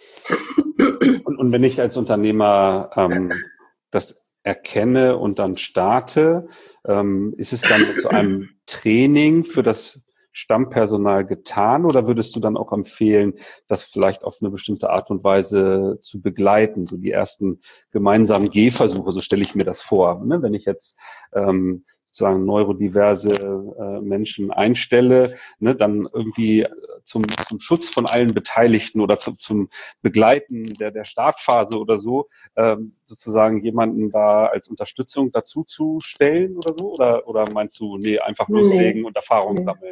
Und, und wenn ich als Unternehmer ähm, das erkenne und dann starte, ähm, ist es dann zu einem Training für das Stammpersonal getan oder würdest du dann auch empfehlen, das vielleicht auf eine bestimmte Art und Weise zu begleiten, so die ersten gemeinsamen Gehversuche, so stelle ich mir das vor, ne? Wenn ich jetzt ähm, sozusagen neurodiverse äh, Menschen einstelle, ne, dann irgendwie zum, zum Schutz von allen Beteiligten oder zu, zum Begleiten der, der Startphase oder so, ähm, sozusagen jemanden da als Unterstützung dazu zu stellen oder so? Oder, oder meinst du, nee, einfach loslegen nee. und Erfahrungen nee. sammeln?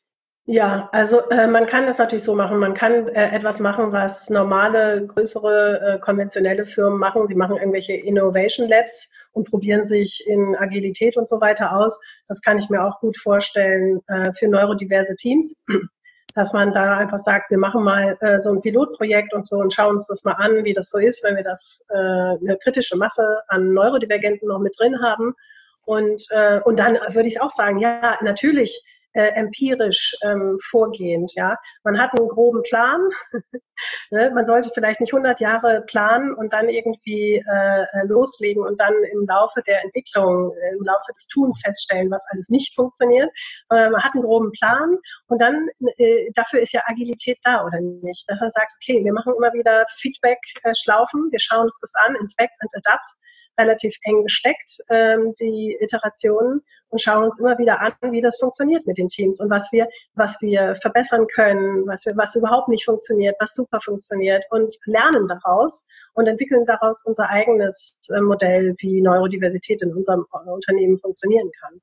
Ja, also äh, man kann das natürlich so machen. Man kann äh, etwas machen, was normale, größere, äh, konventionelle Firmen machen. Sie machen irgendwelche Innovation Labs und probieren sich in Agilität und so weiter aus. Das kann ich mir auch gut vorstellen äh, für neurodiverse Teams, dass man da einfach sagt, wir machen mal äh, so ein Pilotprojekt und so und schauen uns das mal an, wie das so ist, wenn wir das äh, eine kritische Masse an Neurodivergenten noch mit drin haben. Und, äh, und dann würde ich auch sagen, ja, natürlich, Äh, empirisch ähm, vorgehend, ja. Man hat einen groben Plan. Ne? Man sollte vielleicht nicht hundert Jahre planen und dann irgendwie äh, loslegen und dann im Laufe der Entwicklung, äh, im Laufe des Tuns feststellen, was alles nicht funktioniert, sondern man hat einen groben Plan und dann, äh, dafür ist ja Agilität da, oder nicht? Dass man sagt, okay, wir machen immer wieder Feedback-Schlaufen, wir schauen uns das an, inspect and adapt, relativ eng gesteckt, ähm, die Iterationen, und schauen uns immer wieder an, wie das funktioniert mit den Teams und was wir, was wir verbessern können, was wir, was überhaupt nicht funktioniert, was super funktioniert und lernen daraus und entwickeln daraus unser eigenes äh, Modell, wie Neurodiversität in unserem Unternehmen funktionieren kann.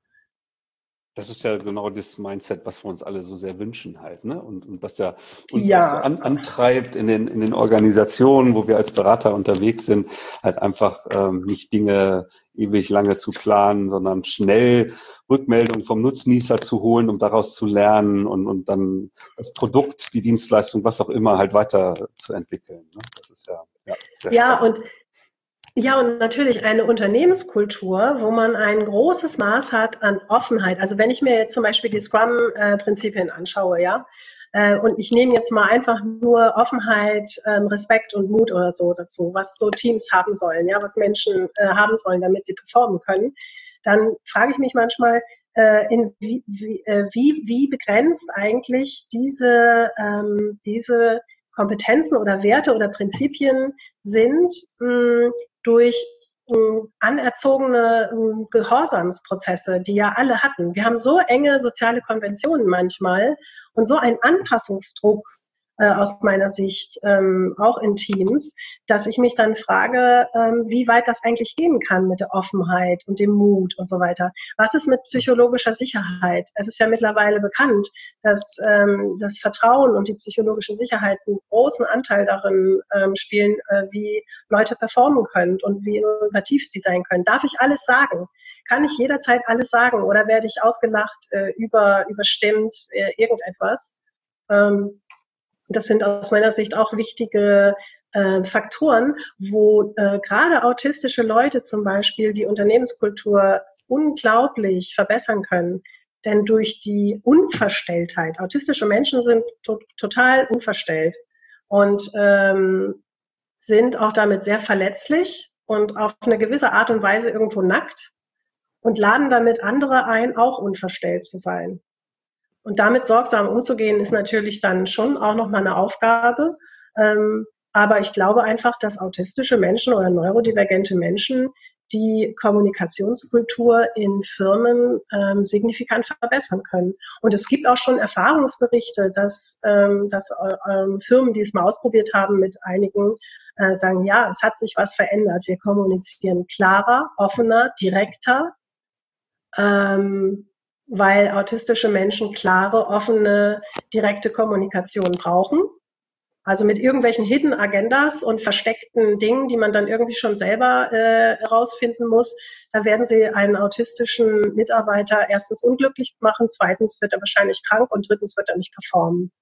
Das ist ja genau das Mindset, was wir uns alle so sehr wünschen halt, ne? Und, und was ja uns ja. auch so an, antreibt in den, in den Organisationen, wo wir als Berater unterwegs sind, halt einfach ähm, nicht Dinge ewig lange zu planen, sondern schnell Rückmeldungen vom Nutznießer zu holen, um daraus zu lernen und, und dann das Produkt, die Dienstleistung, was auch immer, halt weiter zu entwickeln. Ne? Das ist ja, ja sehr ja spannend. und Ja, und natürlich eine Unternehmenskultur, wo man ein großes Maß hat an Offenheit. Also wenn ich mir jetzt zum Beispiel die Scrum-Prinzipien anschaue, ja, äh, und ich nehme jetzt mal einfach nur Offenheit, ähm, Respekt und Mut oder so dazu, was so Teams haben sollen, ja, was Menschen äh, haben sollen, damit sie performen können, dann frage ich mich manchmal, äh, in wie, wie, äh, wie, wie begrenzt eigentlich diese, ähm, diese Kompetenzen oder Werte oder Prinzipien sind, mh, durch mh, anerzogene mh, Gehorsamsprozesse, die ja alle hatten. Wir haben so enge soziale Konventionen manchmal und so einen Anpassungsdruck äh, aus meiner Sicht, ähm, auch in Teams, dass ich mich dann frage, ähm, wie weit das eigentlich gehen kann mit der Offenheit und dem Mut und so weiter. Was ist mit psychologischer Sicherheit? Es ist ja mittlerweile bekannt, dass ähm, das Vertrauen und die psychologische Sicherheit einen großen Anteil darin ähm, spielen, äh, wie Leute performen können und wie innovativ sie sein können. Darf ich alles sagen? Kann ich jederzeit alles sagen oder werde ich ausgelacht, äh, über, überstimmt, äh, irgendetwas? Ähm, das sind aus meiner Sicht auch wichtige äh, Faktoren, wo äh, gerade autistische Leute zum Beispiel die Unternehmenskultur unglaublich verbessern können. Denn durch die Unverstelltheit, autistische Menschen sind to- total unverstellt und ähm, sind auch damit sehr verletzlich und auf eine gewisse Art und Weise irgendwo nackt und laden damit andere ein, auch unverstellt zu sein. Und damit sorgsam umzugehen, ist natürlich dann schon auch nochmal eine Aufgabe. Ähm, aber ich glaube einfach, dass autistische Menschen oder neurodivergente Menschen die Kommunikationskultur in Firmen ähm, signifikant verbessern können. Und es gibt auch schon Erfahrungsberichte, dass, ähm, dass ähm, Firmen, die es mal ausprobiert haben mit einigen, äh, sagen, ja, es hat sich was verändert. Wir kommunizieren klarer, offener, direkter, ähm, weil autistische Menschen klare, offene, direkte Kommunikation brauchen. Also mit irgendwelchen Hidden Agendas und versteckten Dingen, die man dann irgendwie schon selber äh, herausfinden muss, da werden sie einen autistischen Mitarbeiter erstens unglücklich machen, zweitens wird er wahrscheinlich krank und drittens wird er nicht performen.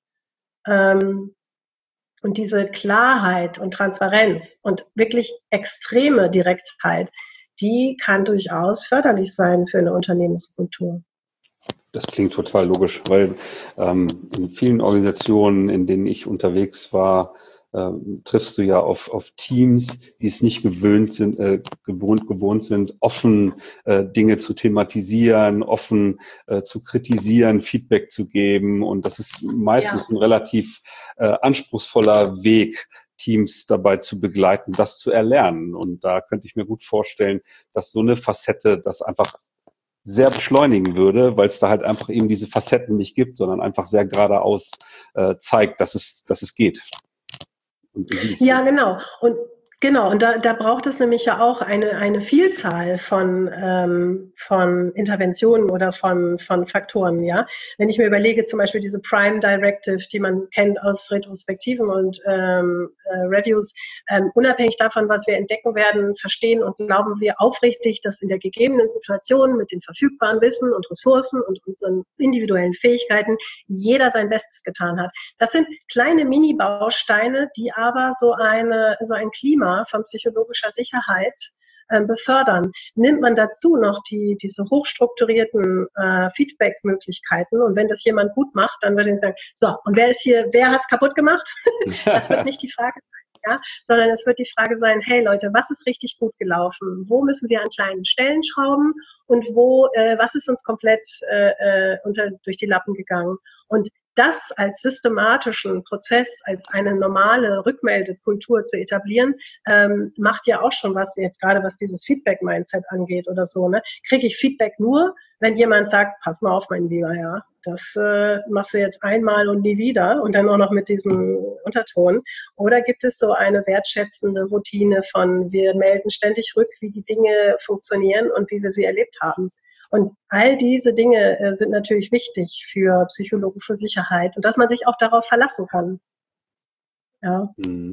Ähm, und diese Klarheit und Transparenz und wirklich extreme Direktheit, die kann durchaus förderlich sein für eine Unternehmenskultur. Das klingt total logisch, weil ähm, in vielen Organisationen, in denen ich unterwegs war, ähm, triffst du ja auf, auf Teams, die es nicht gewöhnt sind, äh, gewohnt, gewohnt sind, offen äh, Dinge zu thematisieren, offen äh, zu kritisieren, Feedback zu geben. Und das ist meistens ja. ein relativ äh, anspruchsvoller Weg, Teams dabei zu begleiten, das zu erlernen. Und da könnte ich mir gut vorstellen, dass so eine Facette das einfach sehr beschleunigen würde, weil es da halt einfach eben diese Facetten nicht gibt, sondern einfach sehr geradeaus äh, zeigt, dass es, dass es geht. Und ja, genau. Und genau, und da, da braucht es nämlich ja auch eine, eine Vielzahl von, ähm, von Interventionen oder von, von Faktoren, ja. Wenn ich mir überlege, zum Beispiel diese Prime Directive, die man kennt aus Retrospektiven und ähm, äh, Reviews, ähm, unabhängig davon, was wir entdecken werden, verstehen und glauben wir aufrichtig, dass in der gegebenen Situation mit den verfügbaren Wissen und Ressourcen und unseren individuellen Fähigkeiten jeder sein Bestes getan hat. Das sind kleine Mini-Bausteine, die aber so eine, so ein Klima von psychologischer Sicherheit äh, befördern. Nimmt man dazu noch die, diese hochstrukturierten äh, Feedback-Möglichkeiten und wenn das jemand gut macht, dann würde ich sagen, so, und wer ist hier, wer hat's kaputt gemacht? Das wird nicht die Frage sein, ja, sondern es wird die Frage sein, hey Leute, was ist richtig gut gelaufen? Wo müssen wir an kleinen Stellen schrauben und wo, äh, was ist uns komplett äh, unter, durch die Lappen gegangen? Und das als systematischen Prozess, als eine normale Rückmeldekultur zu etablieren, ähm, macht ja auch schon was, jetzt gerade was dieses Feedback-Mindset angeht oder so. Ne? Kriege ich Feedback nur, wenn jemand sagt, pass mal auf, mein Lieber, ja, das äh, machst du jetzt einmal und nie wieder und dann auch noch mit diesem Unterton. Oder gibt es so eine wertschätzende Routine von, wir melden ständig rück, wie die Dinge funktionieren und wie wir sie erlebt haben. Und all diese Dinge äh, sind natürlich wichtig für psychologische Sicherheit und dass man sich auch darauf verlassen kann. Ja,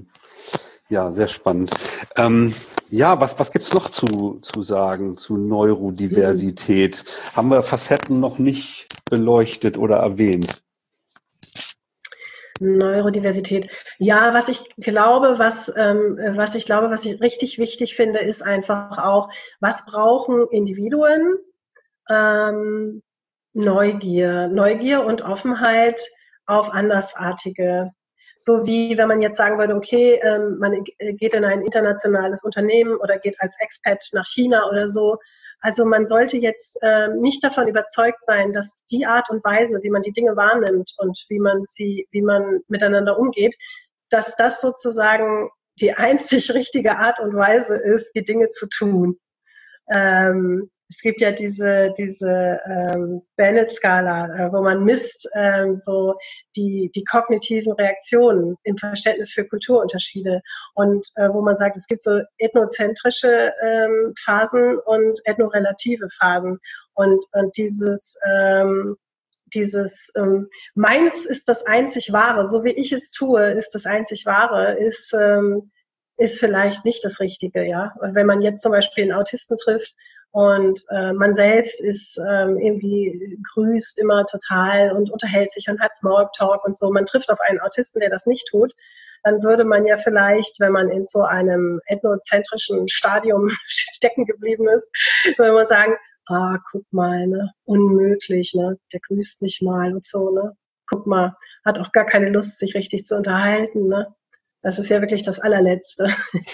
ja, sehr spannend. Ähm, ja, was, was gibt's noch zu, zu sagen zu Neurodiversität? Mhm. Haben wir Facetten noch nicht beleuchtet oder erwähnt? Neurodiversität. Ja, was ich glaube, was, ähm, was ich glaube, was ich richtig wichtig finde, ist einfach auch, was brauchen Individuen? Ähm, Neugier, Neugier und Offenheit auf Andersartige. So wie wenn man jetzt sagen würde, okay, ähm, man geht in ein internationales Unternehmen oder geht als Expat nach China oder so. Also man sollte jetzt ähm, nicht davon überzeugt sein, dass die Art und Weise, wie man die Dinge wahrnimmt und wie man sie, wie man miteinander umgeht, dass das sozusagen die einzig richtige Art und Weise ist, die Dinge zu tun. Ähm, Es gibt ja diese, diese ähm, Bennett-Skala, äh, wo man misst ähm, so die, die kognitiven Reaktionen im Verständnis für Kulturunterschiede und äh, wo man sagt, es gibt so ethnozentrische ähm, Phasen und ethnorelative Phasen und, und dieses ähm, dieses ähm, meins ist das einzig Wahre, so wie ich es tue, ist das einzig Wahre, ist ähm, ist vielleicht nicht das Richtige, ja. Und wenn man jetzt zum Beispiel einen Autisten trifft und äh, man selbst ist ähm, irgendwie grüßt immer total und unterhält sich und hat Smalltalk und so, man trifft auf einen Autisten, der das nicht tut, dann würde man ja vielleicht, wenn man in so einem ethnozentrischen Stadium stecken geblieben ist, würde man sagen, ah, guck mal, ne, unmöglich, ne, der grüßt nicht mal und so, ne, guck mal, hat auch gar keine Lust, sich richtig zu unterhalten, ne. Das ist ja wirklich das Allerletzte.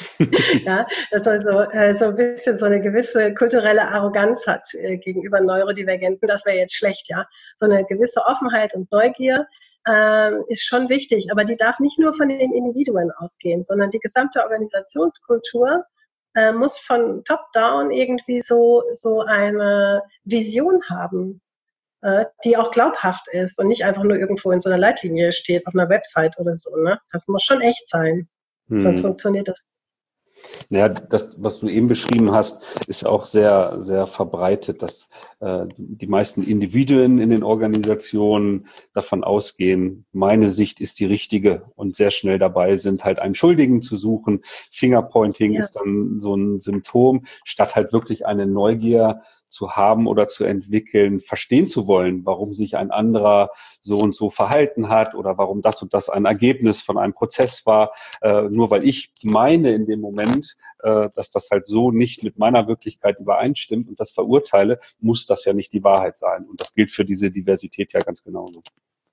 Ja, dass man so, äh, so ein bisschen so eine gewisse kulturelle Arroganz hat äh, gegenüber Neurodivergenten. Das wäre jetzt schlecht, ja. So eine gewisse Offenheit und Neugier äh, ist schon wichtig, aber die darf nicht nur von den Individuen ausgehen, sondern die gesamte Organisationskultur äh, muss von top-down irgendwie so, so eine Vision haben, die auch glaubhaft ist und nicht einfach nur irgendwo in so einer Leitlinie steht, auf einer Website oder so. Ne? Das muss schon echt sein, hm. Sonst funktioniert das. Naja, das, was du eben beschrieben hast, ist auch sehr, sehr verbreitet, dass äh, die meisten Individuen in den Organisationen davon ausgehen, meine Sicht ist die richtige und sehr schnell dabei sind, halt einen Schuldigen zu suchen. Fingerpointing ja. ist dann so ein Symptom, statt halt wirklich eine Neugier zu haben oder zu entwickeln, verstehen zu wollen, warum sich ein anderer so und so verhalten hat oder warum das und das ein Ergebnis von einem Prozess war. Äh, nur weil ich meine in dem Moment, äh, dass das halt so nicht mit meiner Wirklichkeit übereinstimmt und das verurteile, muss das ja nicht die Wahrheit sein. Und das gilt für diese Diversität ja ganz genauso.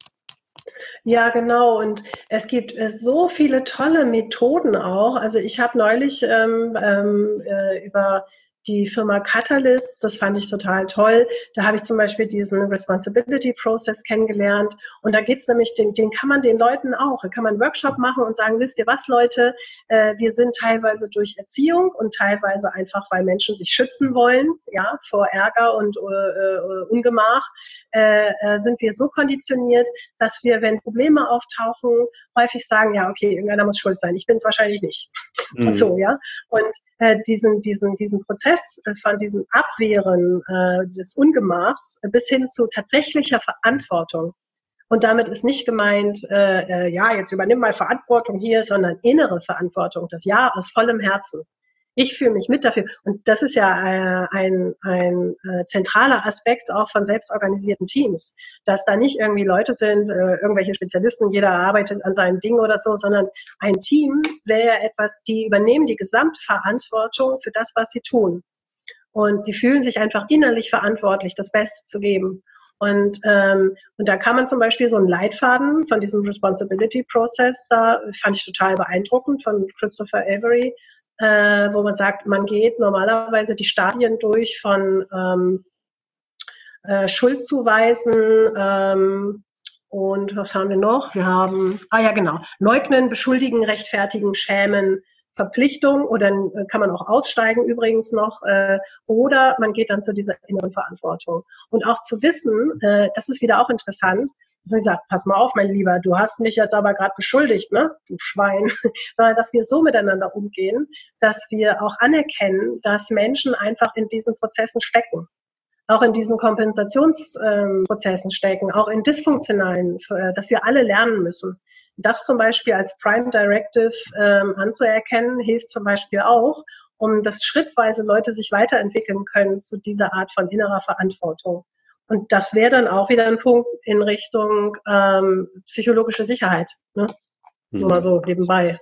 Ja, genau. Und es gibt so viele tolle Methoden auch. Also ich habe neulich ähm, ähm, äh, über die Firma Catalyst, das fand ich total toll. Da habe ich zum Beispiel diesen Responsibility Process kennengelernt. Und da geht's nämlich, den, den kann man den Leuten auch, da kann man einen Workshop machen und sagen, wisst ihr was, Leute, äh, wir sind teilweise durch Erziehung und teilweise einfach, weil Menschen sich schützen wollen, ja, vor Ärger und äh, Ungemach, äh, äh, sind wir so konditioniert, dass wir, wenn Probleme auftauchen, häufig sagen, ja, okay, irgendeiner muss schuld sein. Ich bin es wahrscheinlich nicht. Mhm. So, ja. Und äh, diesen, diesen, diesen Prozess von diesem Abwehren äh, des Ungemachs bis hin zu tatsächlicher Verantwortung. Und damit ist nicht gemeint, äh, äh, ja, jetzt übernimm mal Verantwortung hier, sondern innere Verantwortung, das Ja aus vollem Herzen. Ich fühle mich mit dafür. Und das ist ja äh, ein, ein äh, zentraler Aspekt auch von selbstorganisierten Teams, dass da nicht irgendwie Leute sind, äh, irgendwelche Spezialisten, jeder arbeitet an seinem Ding oder so, sondern ein Team wäre ja etwas, die übernehmen die Gesamtverantwortung für das, was sie tun. Und sie fühlen sich einfach innerlich verantwortlich, das Beste zu geben. Und, ähm, und da kann man zum Beispiel so einen Leitfaden von diesem Responsibility Process, da fand ich total beeindruckend, von Christopher Avery, Äh, wo man sagt, man geht normalerweise die Stadien durch von ähm, äh, Schuldzuweisen ähm, und was haben wir noch? Wir haben, ah ja genau, leugnen, beschuldigen, rechtfertigen, schämen, Verpflichtung oder äh, kann man auch aussteigen übrigens noch äh, oder man geht dann zu dieser inneren Verantwortung. Und auch zu wissen, äh, das ist wieder auch interessant, wie gesagt, pass mal auf, mein Lieber, du hast mich jetzt aber gerade beschuldigt, ne, du Schwein, sondern dass wir so miteinander umgehen, dass wir auch anerkennen, dass Menschen einfach in diesen Prozessen stecken, auch in diesen Kompensationsprozessen äh, stecken, auch in dysfunktionalen, äh, dass wir alle lernen müssen. Das zum Beispiel als Prime Directive ähm, anzuerkennen, hilft zum Beispiel auch, um dass schrittweise Leute sich weiterentwickeln können zu dieser Art von innerer Verantwortung. Und das wäre dann auch wieder ein Punkt in Richtung ähm, psychologische Sicherheit. Ne? Hm. Nur mal so nebenbei.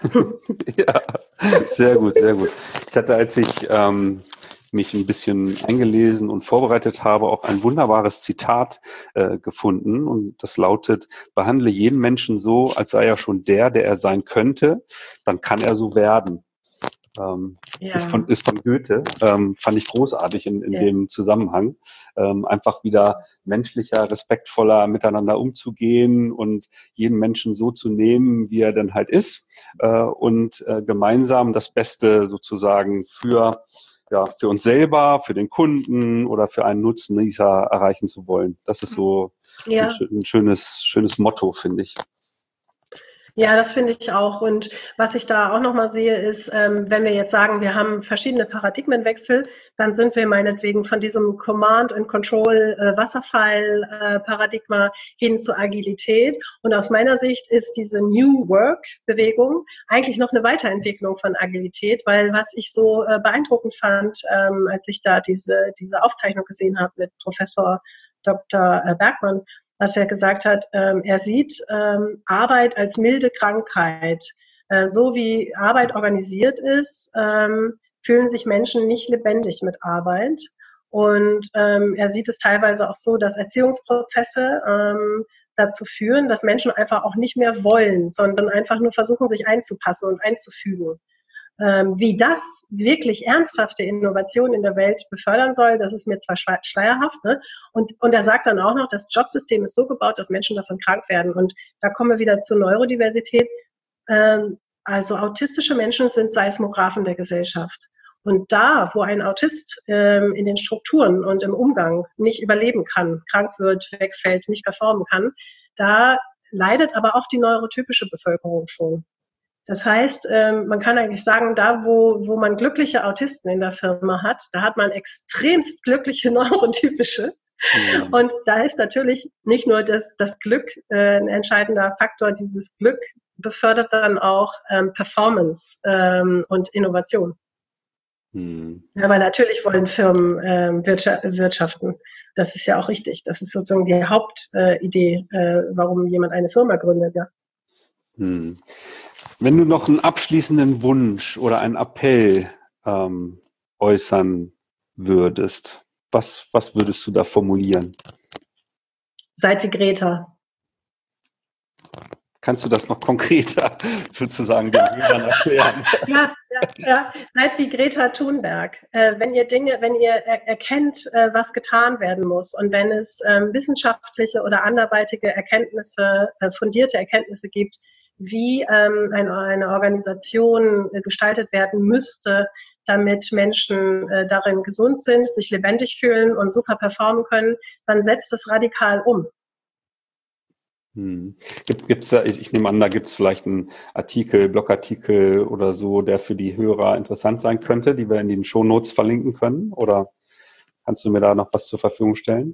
Ja, sehr gut, sehr gut. Ich hatte, als ich ähm, mich ein bisschen eingelesen und vorbereitet habe, auch ein wunderbares Zitat äh, gefunden. Und das lautet, behandle jeden Menschen so, als sei er schon der, der er sein könnte, dann kann er so werden. Ähm, ja. ist, von, ist von Goethe, ähm, fand ich großartig in, in ja. dem Zusammenhang. Ähm, einfach wieder menschlicher, respektvoller miteinander umzugehen und jeden Menschen so zu nehmen, wie er denn halt ist äh, und äh, gemeinsam das Beste sozusagen für ja, für uns selber, für den Kunden oder für einen Nutznießer erreichen zu wollen. Das ist so ja. ein, ein schönes, schönes Motto, finde ich. Ja, das finde ich auch. Und was ich da auch nochmal sehe, ist, ähm, wenn wir jetzt sagen, wir haben verschiedene Paradigmenwechsel, dann sind wir meinetwegen von diesem Command and Control äh, Wasserfall äh, Paradigma hin zur Agilität. Und aus meiner Sicht ist diese New Work Bewegung eigentlich noch eine Weiterentwicklung von Agilität, weil was ich so äh, beeindruckend fand, ähm, als ich da diese, diese Aufzeichnung gesehen habe mit Professor Doktor Bergmann, was er gesagt hat, ähm, er sieht ähm, Arbeit als milde Krankheit. Äh, so wie Arbeit organisiert ist, ähm, fühlen sich Menschen nicht lebendig mit Arbeit. Und ähm, er sieht es teilweise auch so, dass Erziehungsprozesse ähm, dazu führen, dass Menschen einfach auch nicht mehr wollen, sondern einfach nur versuchen, sich einzupassen und einzufügen. Ähm, wie das wirklich ernsthafte Innovation in der Welt befördern soll, das ist mir zwar schleierhaft, ne? Und, und er sagt dann auch noch, das Jobsystem ist so gebaut, dass Menschen davon krank werden. Und da kommen wir wieder zur Neurodiversität. Ähm, also autistische Menschen sind Seismographen der Gesellschaft. Und da, wo ein Autist ähm, in den Strukturen und im Umgang nicht überleben kann, krank wird, wegfällt, nicht performen kann, da leidet aber auch die neurotypische Bevölkerung schon. Das heißt, ähm, man kann eigentlich sagen, da wo, wo man glückliche Autisten in der Firma hat, da hat man extremst glückliche neurotypische. Ja. Und da ist natürlich nicht nur das, das Glück äh, ein entscheidender Faktor, dieses Glück befördert dann auch ähm, Performance ähm, und Innovation. Hm. Aber natürlich wollen Firmen ähm, wirtschaften. Das ist ja auch richtig. Das ist sozusagen die Hauptidee, äh, äh, warum jemand eine Firma gründet. Ja. Hm. Wenn du noch einen abschließenden Wunsch oder einen Appell ähm, äußern würdest, was, was würdest du da formulieren? Seid wie Greta. Kannst du das noch konkreter sozusagen den Hörern erklären? Ja, ja, ja, seid wie Greta Thunberg. Äh, wenn ihr Dinge, wenn ihr er- erkennt, äh, was getan werden muss und wenn es ähm, wissenschaftliche oder anderweitige Erkenntnisse, äh, fundierte Erkenntnisse gibt, wie ähm, eine, eine Organisation äh, gestaltet werden müsste, damit Menschen äh, darin gesund sind, sich lebendig fühlen und super performen können, dann setzt es radikal um. Hm. Gibt, gibt's da, ich, ich nehme an, da gibt es vielleicht einen Artikel, Blogartikel oder so, der für die Hörer interessant sein könnte, die wir in den Shownotes verlinken können? Oder kannst du mir da noch was zur Verfügung stellen?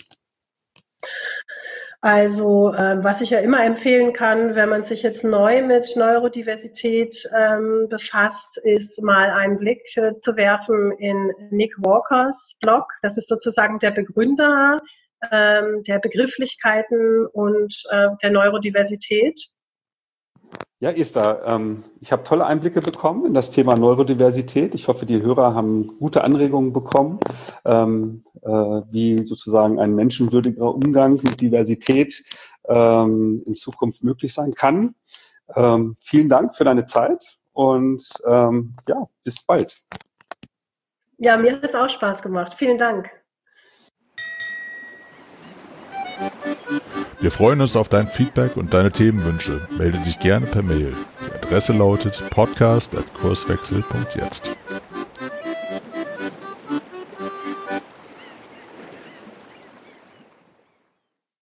Also äh, was ich ja immer empfehlen kann, wenn man sich jetzt neu mit Neurodiversität ähm, befasst, ist mal einen Blick äh, zu werfen in Nick Walkers Blog. Das ist sozusagen der Begründer ähm, der Begrifflichkeiten und äh, der Neurodiversität. Ja, Esther, ähm, ich habe tolle Einblicke bekommen in das Thema Neurodiversität. Ich hoffe, die Hörer haben gute Anregungen bekommen, ähm, äh, wie sozusagen ein menschenwürdiger Umgang mit Diversität ähm, in Zukunft möglich sein kann. Ähm, vielen Dank für deine Zeit und ähm, ja, bis bald. Ja, mir hat es auch Spaß gemacht. Vielen Dank. Wir freuen uns auf dein Feedback und deine Themenwünsche. Melde dich gerne per Mail. Die Adresse lautet podcast at kurswechsel punkt jetzt.